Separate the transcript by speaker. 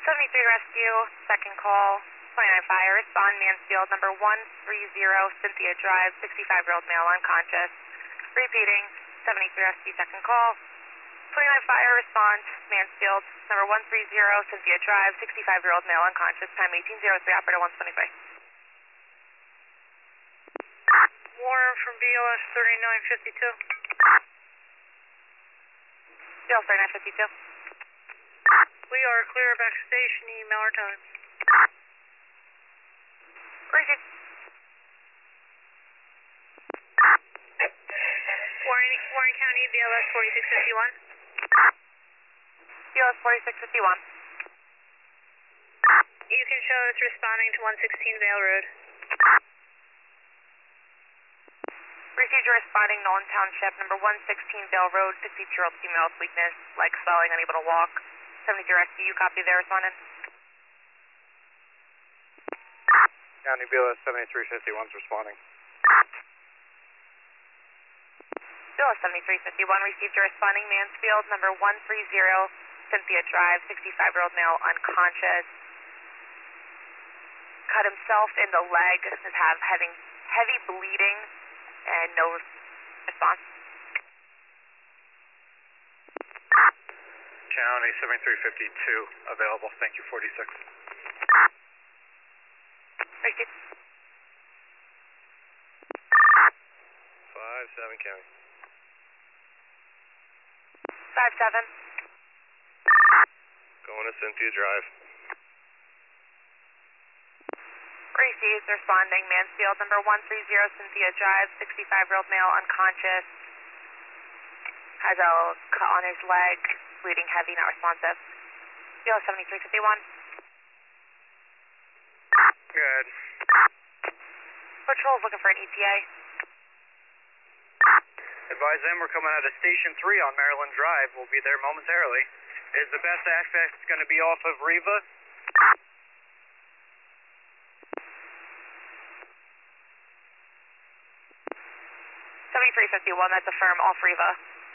Speaker 1: 73 rescue, second call, 29 fire, respond Mansfield, number 130, Cynthia Drive, 65-year-old male unconscious. Repeating, 73 rescue, second call, 29 fire, respond Mansfield, number 130, Cynthia Drive, 65-year-old male unconscious, time 1803, operator 125.
Speaker 2: Warren from BLS 3952.
Speaker 1: BLS 3952.
Speaker 2: We are clear back station, email our time.
Speaker 1: Receive.
Speaker 2: Warren County, BLS 4651.
Speaker 1: BLS 4651.
Speaker 2: You can show us responding to 116 Vale Road.
Speaker 1: Received your responding Nolan Township, number 116 Vale Road, 62-year-old female with weakness, leg swelling, unable to walk. 72 rescue, you copy there, respondent?
Speaker 3: County BLS 7351 is responding.
Speaker 1: BLS 7351, received your responding Mansfield, number 130, Cynthia Drive, 65-year-old male, unconscious. Cut himself in the leg, is having heavy bleeding, and no response.
Speaker 3: County 7352 available. Thank you, 46.
Speaker 1: Received.
Speaker 3: 57 County.
Speaker 1: 57.
Speaker 3: Going to Cynthia Drive.
Speaker 1: Received, responding Mansfield, number 130, Cynthia Drive, 65-year-old male, unconscious. Has a cut on his leg, bleeding heavy, not responsive. BLS 7351.
Speaker 3: Good.
Speaker 1: Patrol's looking for an ETA.
Speaker 3: Advise them we're coming out of Station 3 on Maryland Drive. We'll be there momentarily. Is the best access going to be off of Riva?
Speaker 1: 7351, that's a firm, off Riva.